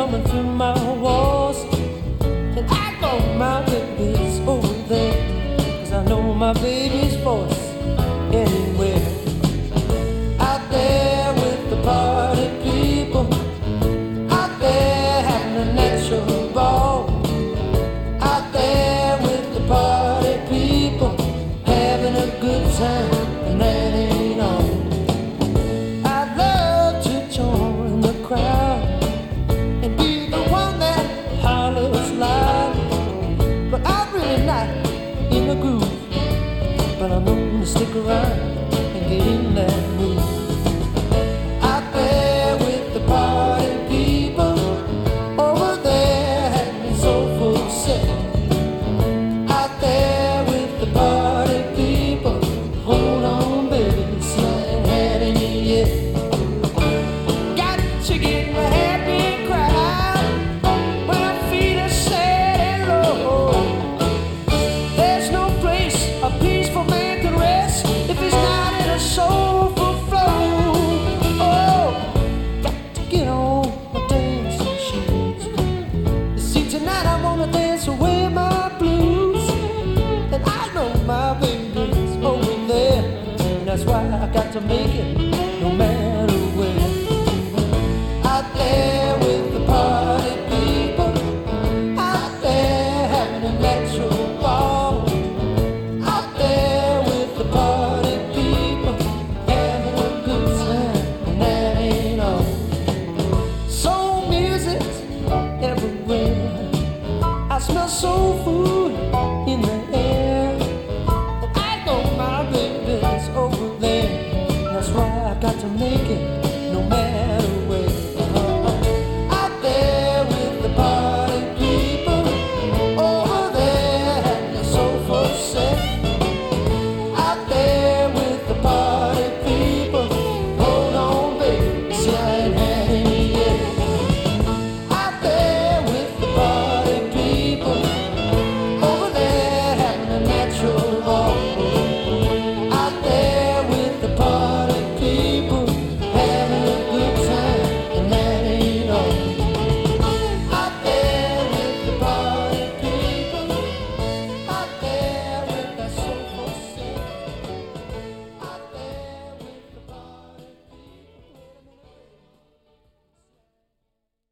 coming through my walls, and I know my baby's over there, 'cause I know my baby's voice anywhere. Out there with the party people, out there having a natural ball, out there with the party people, having a good time, and that ain't all. I'd love to join the crowd and be the one that hollers loud, but I'm really not in the groove, but I'm gonna stick around.